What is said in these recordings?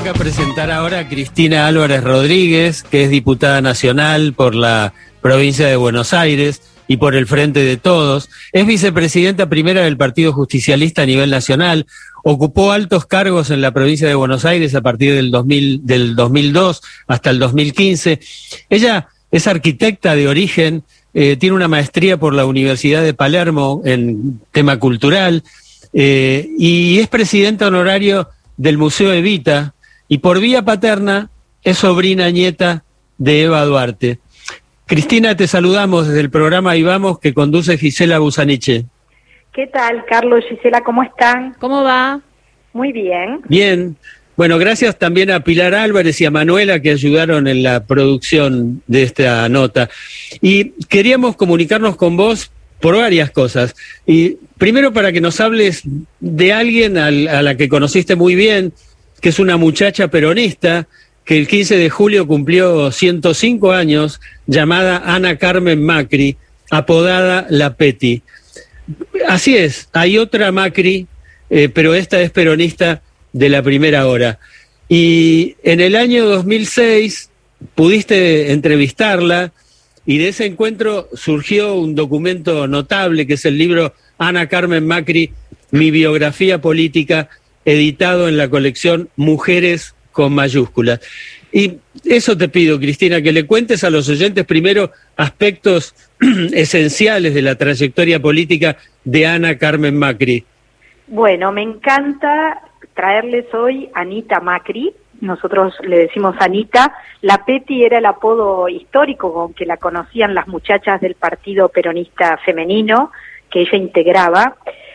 toca presentar ahora a Cristina Álvarez Rodríguez, que es diputada nacional por la provincia de Buenos Aires y por el Frente de Todos. Es vicepresidenta primera del Partido Justicialista a nivel nacional. Ocupó altos cargos en la provincia de Buenos Aires a partir del 2002 hasta el 2015. Ella es arquitecta de origen, tiene una maestría por la Universidad de Palermo en tema cultural y es presidenta honorario del Museo Evita, y por vía paterna es sobrina nieta de Eva Duarte. Cristina, te saludamos desde el programa Ahí Vamos, que conduce Gisela Busaniche. ¿Qué tal, Carlos, Gisela? ¿Cómo están? ¿Cómo va? Muy bien. Bien. Bueno, gracias también a Pilar Álvarez y a Manuela que ayudaron en la producción de esta nota. Y queríamos comunicarnos con vos por varias cosas. Y primero para que nos hables de alguien a la que conociste muy bien, que es una muchacha peronista, que el 15 de julio cumplió 105 años, llamada Ana Carmen Macri, apodada La Peti. Así es, hay otra Macri, pero esta es peronista de la primera hora. Y en el año 2006 pudiste entrevistarla, y de ese encuentro surgió un documento notable, que es el libro Ana Carmen Macri, mi biografía política, editado en la colección Mujeres con mayúsculas. Y eso te pido, Cristina, que le cuentes a los oyentes primero aspectos esenciales de la trayectoria política de Ana Carmen Macri. Bueno, me encanta traerles hoy a Anita Macri. Nosotros le decimos Anita. La Peti era el apodo histórico con que la conocían las muchachas del Partido Peronista Femenino, que ella integraba.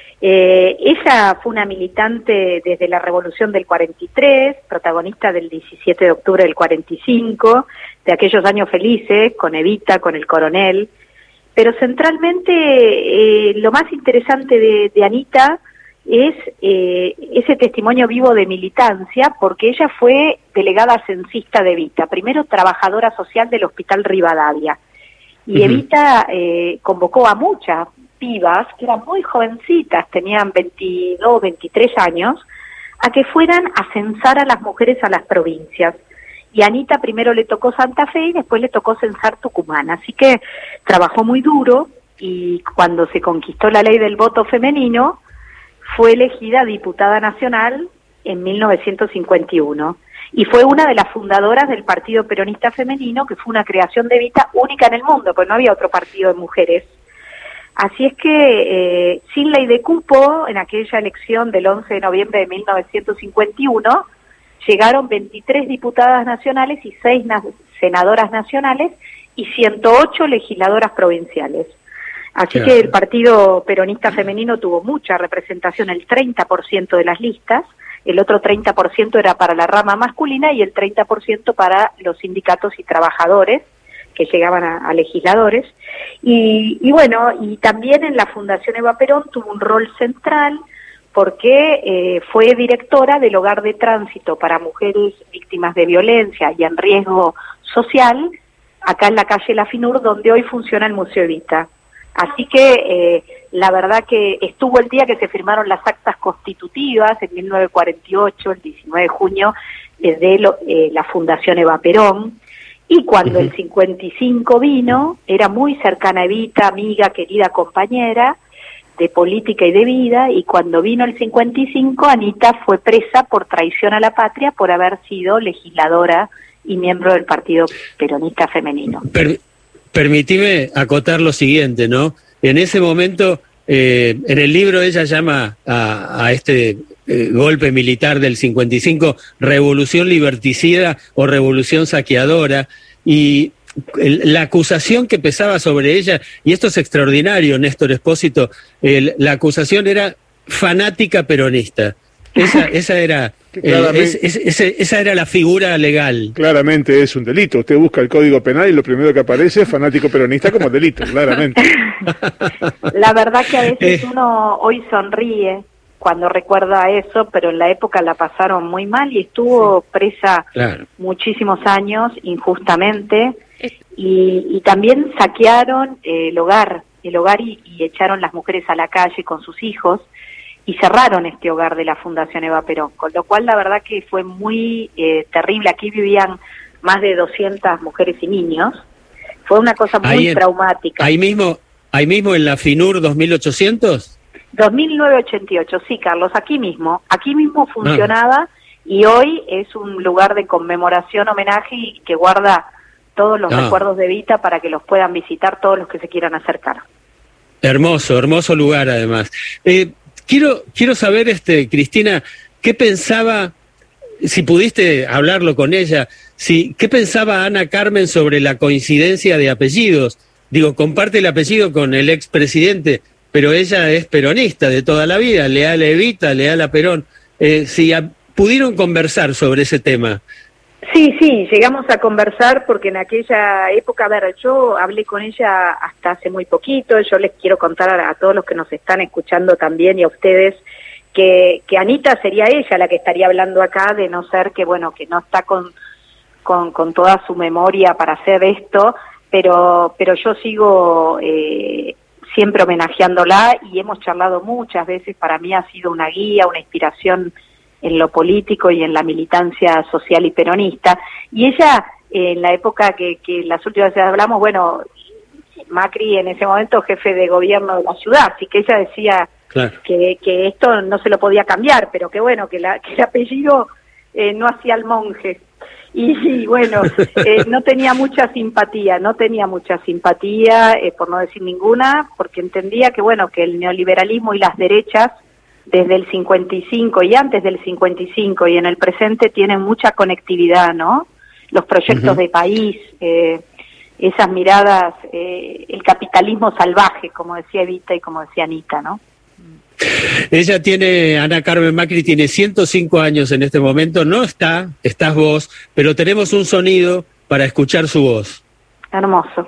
Ella fue una militante desde la Revolución del 43, protagonista del 17 de octubre del 45, de aquellos años felices, con Evita, con el coronel. Pero centralmente lo más interesante de Anita es ese testimonio vivo de militancia, porque ella fue delegada censista de Evita, primero trabajadora social del Hospital Rivadavia, y Evita convocó a muchas pibas, que eran muy jovencitas, tenían 22, 23 años, a que fueran a censar a las mujeres a las provincias. Y a Anita primero le tocó Santa Fe y después le tocó censar Tucumán, así que trabajó muy duro, y cuando se conquistó la ley del voto femenino, fue elegida diputada nacional en 1951 y fue una de las fundadoras del Partido Peronista Femenino, que fue una creación de Evita única en el mundo, pues no había otro partido de mujeres. Así es que sin ley de cupo, en aquella elección del 11 de noviembre de 1951, llegaron 23 diputadas nacionales y 6 senadoras nacionales y 108 legisladoras provinciales. Así que el Partido Peronista Femenino tuvo mucha representación, el 30% de las listas, el otro 30% era para la rama masculina y el 30% para los sindicatos y trabajadores que llegaban a legisladores. Y bueno, y también en la Fundación Eva Perón tuvo un rol central porque fue directora del Hogar de Tránsito para Mujeres Víctimas de Violencia y en Riesgo Social, acá en la calle La Finur, donde hoy funciona el Museo Evita. Así que la verdad que estuvo el día que se firmaron las actas constitutivas en 1948, el 19 de junio, de la Fundación Eva Perón, y cuando el 55 vino, era muy cercana a Evita, amiga, querida compañera de política y de vida, y cuando vino el 55, Anita fue presa por traición a la patria por haber sido legisladora y miembro del Partido Peronista Femenino. Permitime acotar lo siguiente, ¿no? En ese momento, en el libro ella llama a este golpe militar del 55 revolución liberticida o revolución saqueadora, y la acusación que pesaba sobre ella, y esto es extraordinario, Néstor Espósito, la acusación era fanática peronista. Esa era esa era la figura legal. Claramente es un delito. Usted busca el Código Penal y lo primero que aparece es fanático peronista como delito, claramente. La verdad que a veces uno hoy sonríe cuando recuerda eso, pero en la época la pasaron muy mal y estuvo presa muchísimos años injustamente, y también saquearon el hogar y echaron las mujeres a la calle con sus hijos. y cerraron este hogar de la Fundación Eva Perón, con lo cual la verdad que fue muy terrible. Aquí vivían más de 200 mujeres y niños. Fue una cosa muy traumática. Ahí mismo en la FINUR 2800. 2988, sí, Carlos, aquí mismo funcionaba, y hoy es un lugar de conmemoración, homenaje, y que guarda todos los recuerdos de Evita para que los puedan visitar todos los que se quieran acercar. Hermoso lugar además. Quiero saber, Cristina, ¿qué pensaba, si pudiste hablarlo con ella, qué pensaba Ana Carmen sobre la coincidencia de apellidos? Digo, comparte el apellido con el expresidente, pero ella es peronista de toda la vida, leal a Evita, leal a Perón. ¿Pudieron conversar sobre ese tema? Sí, llegamos a conversar porque en aquella época, yo hablé con ella hasta hace muy poquito. Yo les quiero contar a todos los que nos están escuchando también, y a ustedes, que Anita sería ella la que estaría hablando acá, de no ser que no está con toda su memoria para hacer esto, pero yo sigo siempre homenajeándola, y hemos charlado muchas veces. Para mí ha sido una guía, una inspiración en lo político y en la militancia social y peronista. Y ella, en la época que las últimas veces hablamos, Macri en ese momento jefe de gobierno de la ciudad, así que ella decía que esto no se lo podía cambiar, pero que el apellido no hacía al monje. Y no tenía mucha simpatía, por no decir ninguna, porque entendía que el neoliberalismo y las derechas desde el 55 y antes del 55 y en el presente tienen mucha conectividad, ¿no? Los proyectos de país, esas miradas, el capitalismo salvaje, como decía Evita y como decía Anita, ¿no? Ella Ana Carmen Macri tiene 105 años en este momento, no estás vos, pero tenemos un sonido para escuchar su voz. Hermoso.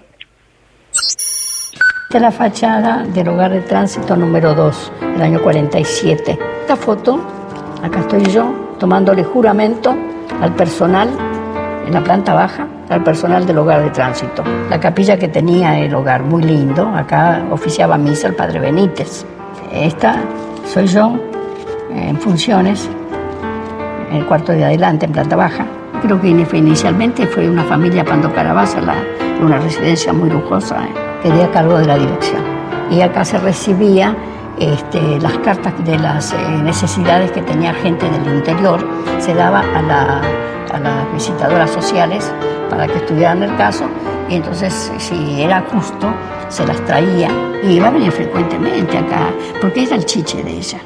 Esta es la fachada del hogar de tránsito número 2, del año 47. Esta foto, acá estoy yo, tomándole juramento al personal, en la planta baja, al personal del hogar de tránsito. La capilla que tenía el hogar, muy lindo, acá oficiaba misa el padre Benítez. Esta soy yo, en funciones, en el cuarto de adelante, en planta baja. Creo que inicialmente fue una familia Pando Carabaza, una residencia muy lujosa, quedé a cargo de la dirección. Y acá se recibía las cartas de las necesidades que tenía gente del interior, se daba a las visitadoras sociales para que estudiaran el caso, y entonces si era justo se las traía, y iba a venir frecuentemente acá, porque era el chiche de ella.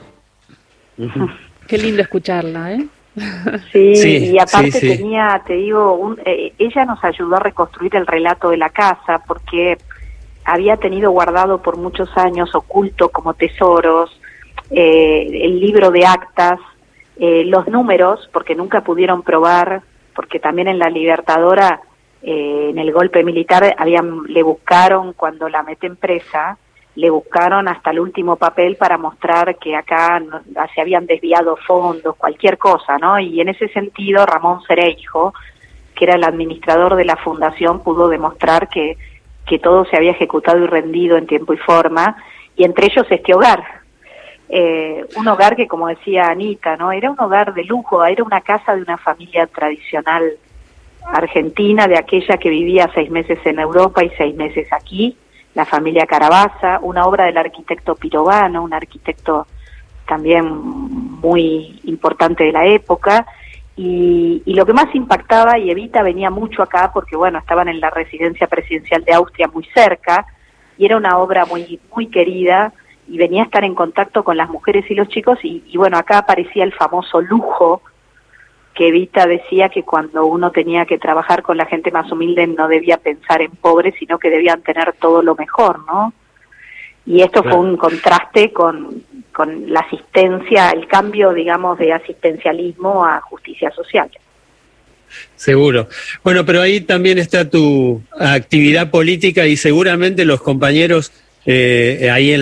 Qué lindo escucharla, ¿eh? Sí, y aparte tenía, te digo, ella nos ayudó a reconstruir el relato de la casa, porque había tenido guardado por muchos años, oculto como tesoros, el libro de actas, los números, porque nunca pudieron probar, porque también en la Libertadora, en el golpe militar, le buscaron, cuando la meten presa, le buscaron hasta el último papel para mostrar que acá se habían desviado fondos, cualquier cosa, ¿no? Y en ese sentido, Ramón Cereijo, que era el administrador de la fundación, pudo demostrar que todo se había ejecutado y rendido en tiempo y forma, y entre ellos este hogar. Un hogar que, como decía Anita, ¿no? Era un hogar de lujo, era una casa de una familia tradicional argentina, de aquella que vivía 6 meses en Europa y 6 meses aquí, la familia Carabaza, una obra del arquitecto Pirovano, un arquitecto también muy importante de la época, y lo que más impactaba, y Evita venía mucho acá porque, estaban en la residencia presidencial de Austria muy cerca, y era una obra muy, muy querida, y venía a estar en contacto con las mujeres y los chicos, y acá aparecía el famoso lujo, que Evita decía que cuando uno tenía que trabajar con la gente más humilde no debía pensar en pobres, sino que debían tener todo lo mejor, ¿no? Y esto fue un contraste con la asistencia, el cambio, digamos, de asistencialismo a justicia social. Seguro. Bueno, pero ahí también está tu actividad política, y seguramente los compañeros, ahí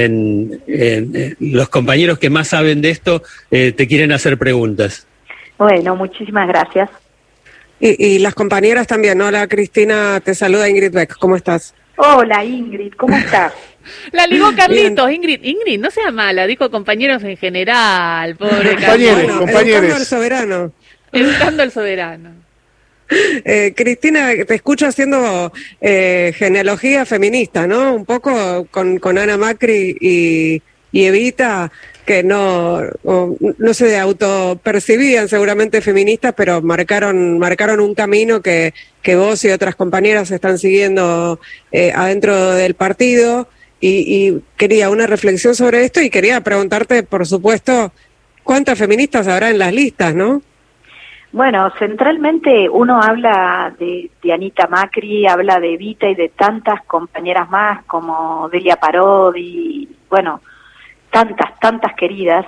los compañeros que más saben de esto, te quieren hacer preguntas. Bueno, muchísimas gracias. Y las compañeras también. Hola, Cristina, te saluda Ingrid Beck, ¿cómo estás? Hola, Ingrid, ¿cómo estás? La ligó Carlitos, Ingrid, no sea mala, dijo compañeros en general, pobre Compañeros, compañeros. Educando al soberano. Educando al soberano. Cristina, te escucho haciendo genealogía feminista, ¿no? Un poco con Ana Macri y Evita, que no se autopercibían seguramente feministas, pero marcaron un camino que vos y otras compañeras están siguiendo adentro del partido, y quería una reflexión sobre esto, y quería preguntarte, por supuesto, ¿cuántas feministas habrá en las listas, no? Bueno, centralmente uno habla de Anita Macri, habla de Evita y de tantas compañeras más como Delia Parodi, bueno, tantas queridas,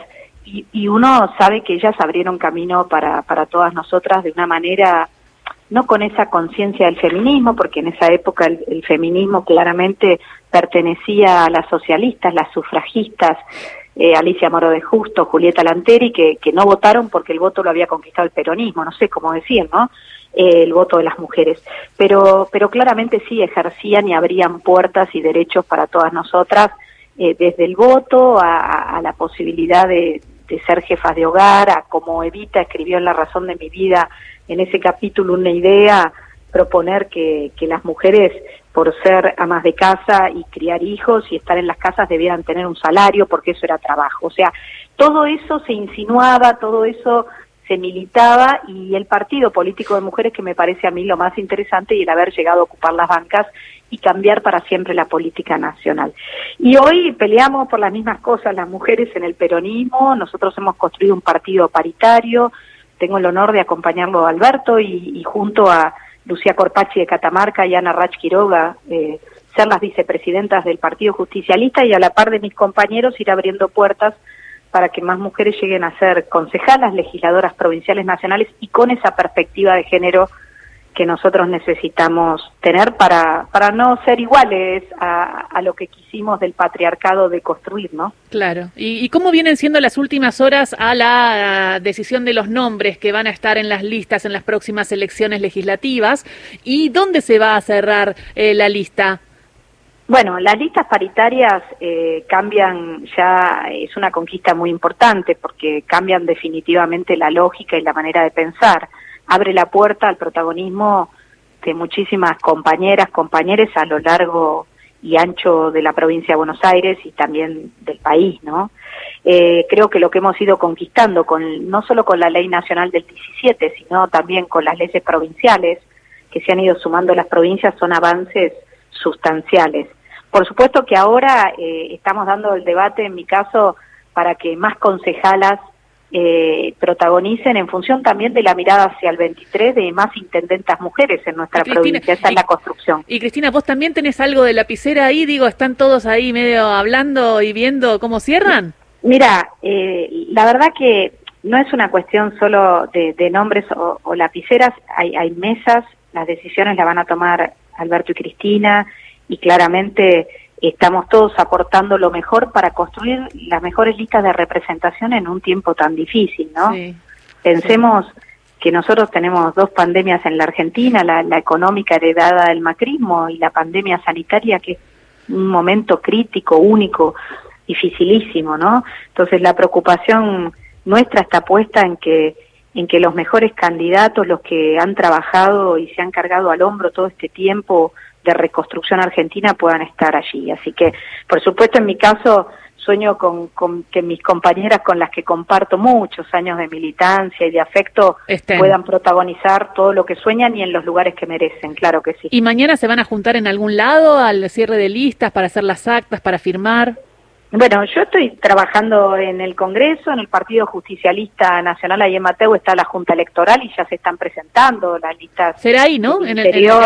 y uno sabe que ellas abrieron camino para todas nosotras de una manera, no con esa conciencia del feminismo, porque en esa época el feminismo claramente pertenecía a las socialistas, las sufragistas, Alicia Moro de Justo, Julieta Lanteri, que no votaron porque el voto lo había conquistado el peronismo, no sé cómo decir, ¿no? El voto de las mujeres, pero claramente sí ejercían y abrían puertas y derechos para todas nosotras, desde el voto a la posibilidad de ser jefas de hogar, a como Evita escribió en La razón de mi vida, en ese capítulo, una idea, proponer que las mujeres, por ser amas de casa y criar hijos y estar en las casas, debieran tener un salario, porque eso era trabajo. O sea, todo eso se insinuaba, todo eso se militaba, y el partido político de mujeres, que me parece a mí lo más interesante, y el haber llegado a ocupar las bancas y cambiar para siempre la política nacional. Y hoy peleamos por las mismas cosas las mujeres en el peronismo. Nosotros hemos construido un partido paritario, tengo el honor de acompañarlo a Alberto y junto a Lucía Corpacci de Catamarca y Ana Rach Quiroga, ser las vicepresidentas del Partido Justicialista, y a la par de mis compañeros ir abriendo puertas para que más mujeres lleguen a ser concejalas, legisladoras provinciales, nacionales, y con esa perspectiva de género que nosotros necesitamos tener para no ser iguales a lo que quisimos del patriarcado de construir, ¿no? Claro. ¿Y cómo vienen siendo las últimas horas a la decisión de los nombres que van a estar en las listas en las próximas elecciones legislativas? ¿Y dónde se va a cerrar la lista? Bueno, las listas paritarias cambian, ya es una conquista muy importante, porque cambian definitivamente la lógica y la manera de pensar. Abre la puerta al protagonismo de muchísimas compañeros a lo largo y ancho de la provincia de Buenos Aires y también del país, ¿no? Creo que lo que hemos ido conquistando, no solo con la Ley Nacional del 17, sino también con las leyes provinciales que se han ido sumando las provincias, son avances sustanciales. Por supuesto que ahora estamos dando el debate, en mi caso, para que más concejalas protagonicen, en función también de la mirada hacia el 23, de más intendentas mujeres en nuestra provincia. Esa es la construcción. Y Cristina, vos también tenés algo de lapicera ahí, digo, ¿están todos ahí medio hablando y viendo cómo cierran? Mira, la verdad que no es una cuestión solo de nombres o lapiceras, hay mesas, las decisiones las van a tomar Alberto y Cristina, y claramente estamos todos aportando lo mejor para construir las mejores listas de representación en un tiempo tan difícil, ¿no? Sí, pensemos que nosotros tenemos dos pandemias en la Argentina, la económica heredada del macrismo y la pandemia sanitaria, que es un momento crítico, único, dificilísimo, ¿no? Entonces la preocupación nuestra está puesta en que los mejores candidatos, los que han trabajado y se han cargado al hombro todo este tiempo de reconstrucción argentina, puedan estar allí. Así que, por supuesto, en mi caso, sueño con que mis compañeras, con las que comparto muchos años de militancia y de afecto, puedan protagonizar todo lo que sueñan y en los lugares que merecen, claro que sí. ¿Y mañana se van a juntar en algún lado al cierre de listas para hacer las actas, para firmar? Bueno, yo estoy trabajando en el Congreso, en el Partido Justicialista Nacional, ahí en Mateu está la Junta Electoral y ya se están presentando las listas. ¿Será ahí, no? En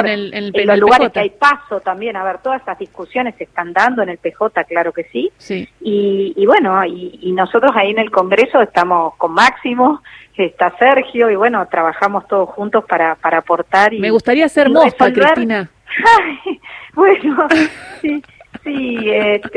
los lugares que hay paso también. A ver, todas esas discusiones se están dando en el PJ, claro que sí. Sí. Y bueno, y nosotros ahí en el Congreso estamos con Máximo, está Sergio, y bueno, trabajamos todos juntos para aportar. Me gustaría ser mofa, Cristina. Ay, bueno, sí. Sí,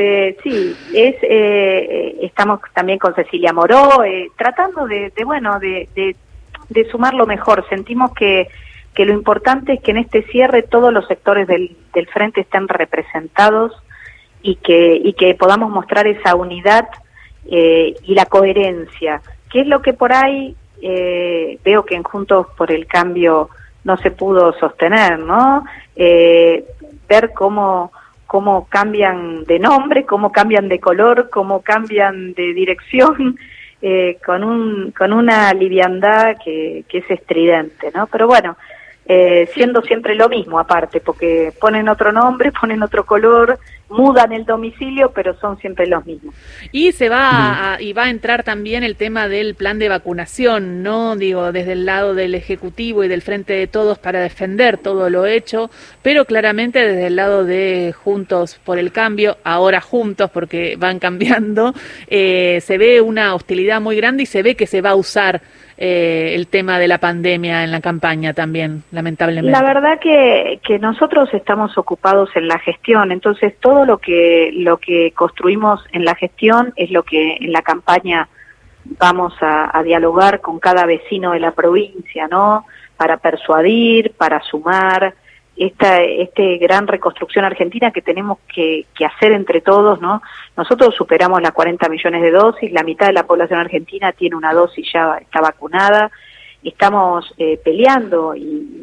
estamos también con Cecilia Moró, tratando de sumar lo mejor. Sentimos que lo importante es que en este cierre todos los sectores del frente estén representados, y que podamos mostrar esa unidad y la coherencia, que es lo que por ahí veo que en Juntos por el Cambio no se pudo sostener, ¿no? Ver cómo cambian de nombre, cómo cambian de color, cómo cambian de dirección, con una liviandad que es estridente, ¿no? Pero bueno, siendo siempre lo mismo aparte, porque ponen otro nombre, ponen otro color, mudan el domicilio, pero son siempre los mismos. Y va a entrar también el tema del plan de vacunación, ¿no? Digo, desde el lado del Ejecutivo y del Frente de Todos para defender todo lo hecho, pero claramente desde el lado de Juntos por el Cambio, ahora juntos porque van cambiando, se ve una hostilidad muy grande y se ve que se va a usar el tema de la pandemia en la campaña también, lamentablemente. La verdad que nosotros estamos ocupados en la gestión, entonces todo lo que construimos en la gestión es lo que en la campaña vamos a dialogar con cada vecino de la provincia, ¿no? Para persuadir, para sumar esta gran reconstrucción argentina que tenemos que hacer entre todos, ¿no? Nosotros superamos las 40 millones de dosis, la mitad de la población argentina tiene una dosis, ya está vacunada, estamos peleando y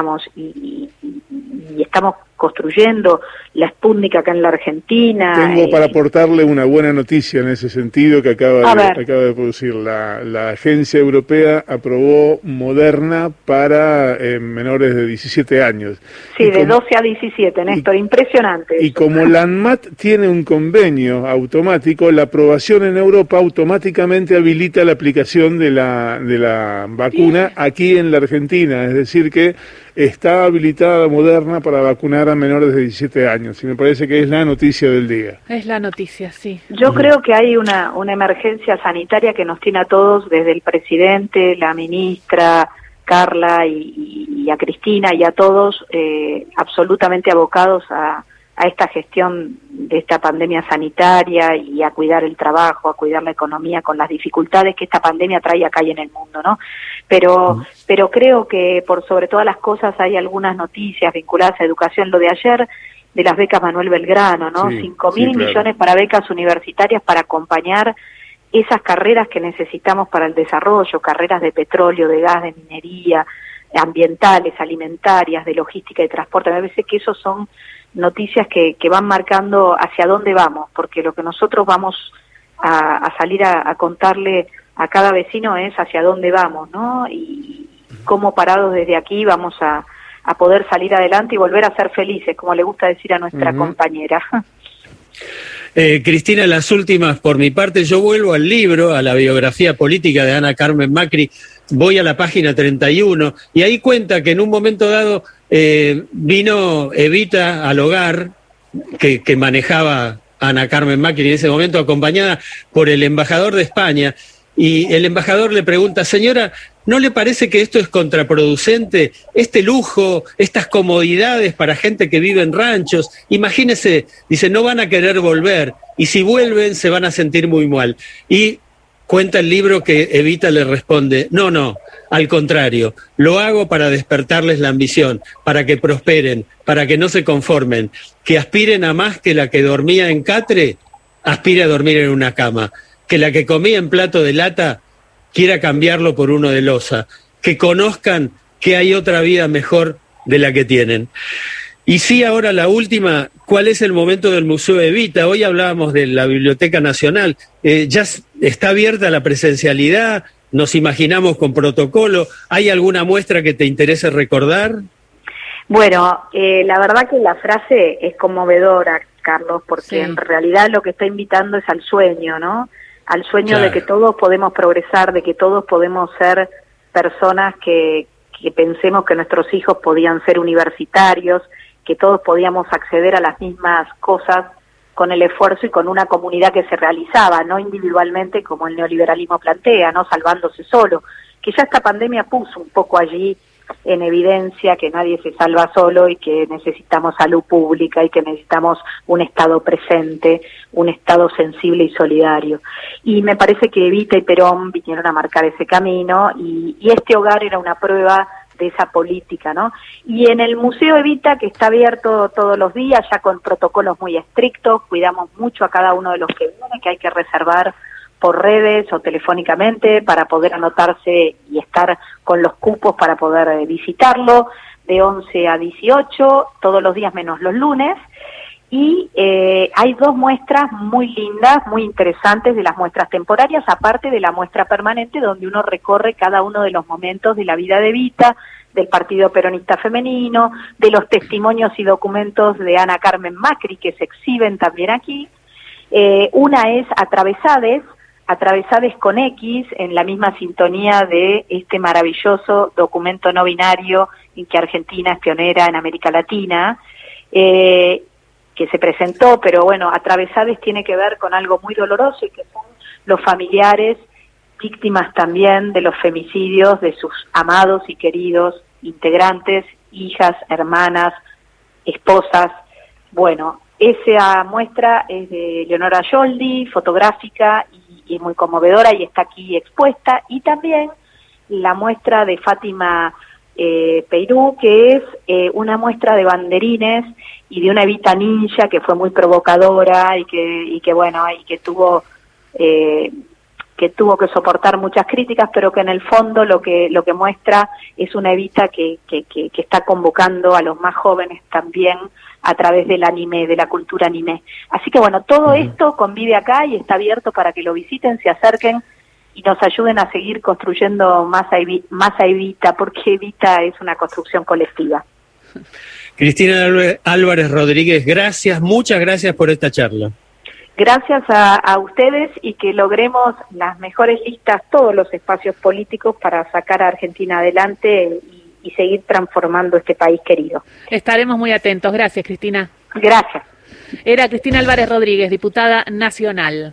estamos construyendo la Sputnik acá en la Argentina. Tengo para aportarle una buena noticia en ese sentido que acaba de producir. La Agencia Europea aprobó Moderna para menores de 17 años. Sí, de 12 a 17, Néstor, impresionante. Y como la ANMAT tiene un convenio automático, la aprobación en Europa automáticamente habilita la aplicación de la vacuna aquí en la Argentina, es decir que está habilitada Moderna para vacunar a menores de 17 años, y me parece que es la noticia del día. Es la noticia, sí. Yo creo que hay una emergencia sanitaria que nos tiene a todos, desde el presidente, la ministra, Carla y a Cristina y a todos, absolutamente abocados a esta gestión de esta pandemia sanitaria y a cuidar el trabajo, a cuidar la economía con las dificultades que esta pandemia trae acá y en el mundo, ¿no? Pero creo que por sobre todas las cosas hay algunas noticias vinculadas a educación. Lo de ayer de las becas Manuel Belgrano, ¿no? Sí, 5.000 millones para becas universitarias para acompañar esas carreras que necesitamos para el desarrollo, carreras de petróleo, de gas, de minería, ambientales, alimentarias, de logística y transporte. Me parece que esos son noticias que van marcando hacia dónde vamos, porque lo que nosotros vamos a salir a contarle a cada vecino es hacia dónde vamos, ¿no? Y cómo parados desde aquí vamos a poder salir adelante y volver a ser felices, como le gusta decir a nuestra compañera. Cristina, las últimas por mi parte. Yo vuelvo al libro, a la biografía política de Ana Carmen Macri, voy a la página 31 y ahí cuenta que en un momento dado vino Evita al hogar que manejaba Ana Carmen Macri en ese momento, acompañada por el embajador de España, y el embajador le pregunta: señora, ¿no le parece que esto es contraproducente? Este lujo, estas comodidades para gente que vive en ranchos, imagínese, dice, no van a querer volver, y si vuelven se van a sentir muy mal. Y cuenta el libro que Evita le responde: no, al contrario, lo hago para despertarles la ambición, para que prosperen, para que no se conformen, que aspiren a más, que la que dormía en catre aspire a dormir en una cama, que la que comía en plato de lata quiera cambiarlo por uno de loza, que conozcan que hay otra vida mejor de la que tienen. Y sí, ahora la última, ¿cuál es el momento del Museo Evita? Hoy hablábamos de la Biblioteca Nacional, ya está abierta la presencialidad, nos imaginamos con protocolo. ¿Hay alguna muestra que te interese recordar? Bueno, la verdad que la frase es conmovedora, Carlos, porque en realidad lo que está invitando es al sueño, ¿no? Al sueño de que todos podemos progresar, de que todos podemos ser personas que pensemos que nuestros hijos podían ser universitarios, que todos podíamos acceder a las mismas cosas con el esfuerzo y con una comunidad que se realizaba, no individualmente como el neoliberalismo plantea, no salvándose solo, que ya esta pandemia puso un poco allí en evidencia que nadie se salva solo y que necesitamos salud pública y que necesitamos un Estado presente, un Estado sensible y solidario. Y me parece que Evita y Perón vinieron a marcar ese camino y este hogar era una prueba esa política, ¿no? Y en el Museo Evita, que está abierto todos los días, ya con protocolos muy estrictos, cuidamos mucho a cada uno de los que viene, que hay que reservar por redes o telefónicamente para poder anotarse y estar con los cupos para poder visitarlo, de 11 a 18, todos los días menos los lunes. Y hay 2 muestras muy lindas, muy interesantes de las muestras temporarias, aparte de la muestra permanente, donde uno recorre cada uno de los momentos de la vida de Evita, del Partido Peronista Femenino, de los testimonios y documentos de Ana Carmen Macri, que se exhiben también aquí. Una es Atravesades con X, en la misma sintonía de este maravilloso documento no binario en que Argentina es pionera en América Latina, que se presentó, pero bueno, Atravesades tiene que ver con algo muy doloroso y que son los familiares, víctimas también de los femicidios de sus amados y queridos integrantes, hijas, hermanas, esposas. Bueno, esa muestra es de Leonora Yoldi, fotográfica y muy conmovedora, y está aquí expuesta, y también la muestra de Fátima Peirú, que es una muestra de banderines y de una Evita ninja que fue muy provocadora y que tuvo que soportar muchas críticas, pero que en el fondo lo que muestra es una Evita que está convocando a los más jóvenes también a través del anime, de la cultura anime. Así que bueno, todo esto convive acá y está abierto para que lo visiten, se acerquen y nos ayuden a seguir construyendo más a Evita, porque Evita es una construcción colectiva. Cristina Álvarez Rodríguez, gracias, muchas gracias por esta charla. Gracias a ustedes, y que logremos las mejores listas, todos los espacios políticos, para sacar a Argentina adelante y seguir transformando este país querido. Estaremos muy atentos. Gracias, Cristina. Gracias. Era Cristina Álvarez Rodríguez, diputada nacional.